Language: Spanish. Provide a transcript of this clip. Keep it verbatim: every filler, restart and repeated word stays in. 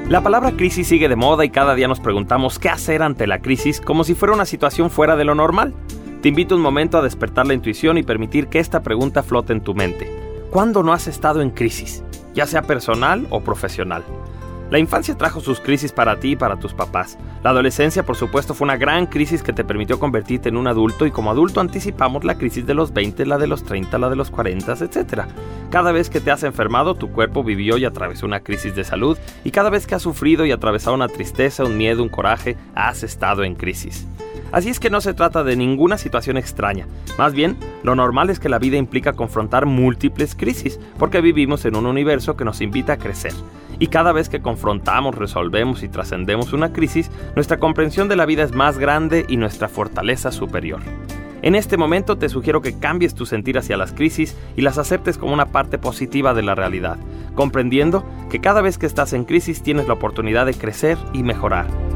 La palabra crisis sigue de moda y cada día nos preguntamos qué hacer ante la crisis como si fuera una situación fuera de lo normal. Te invito un momento a despertar la intuición y permitir que esta pregunta flote en tu mente. ¿Cuándo no has estado en crisis? Ya sea personal o profesional. La infancia trajo sus crisis para ti y para tus papás. La adolescencia, por supuesto, fue una gran crisis que te permitió convertirte en un adulto y como adulto anticipamos la crisis de los veinte, la de los treinta, la de los cuarenta, etcétera. Cada vez que te has enfermado, tu cuerpo vivió y atravesó una crisis de salud y cada vez que has sufrido y atravesado una tristeza, un miedo, un coraje, has estado en crisis. Así es que no se trata de ninguna situación extraña. Más bien, lo normal es que la vida implica confrontar múltiples crisis, porque vivimos en un universo que nos invita a crecer. Y cada vez que confrontamos, resolvemos y trascendemos una crisis, nuestra comprensión de la vida es más grande y nuestra fortaleza superior. En este momento te sugiero que cambies tu sentir hacia las crisis y las aceptes como una parte positiva de la realidad, comprendiendo que cada vez que estás en crisis tienes la oportunidad de crecer y mejorar.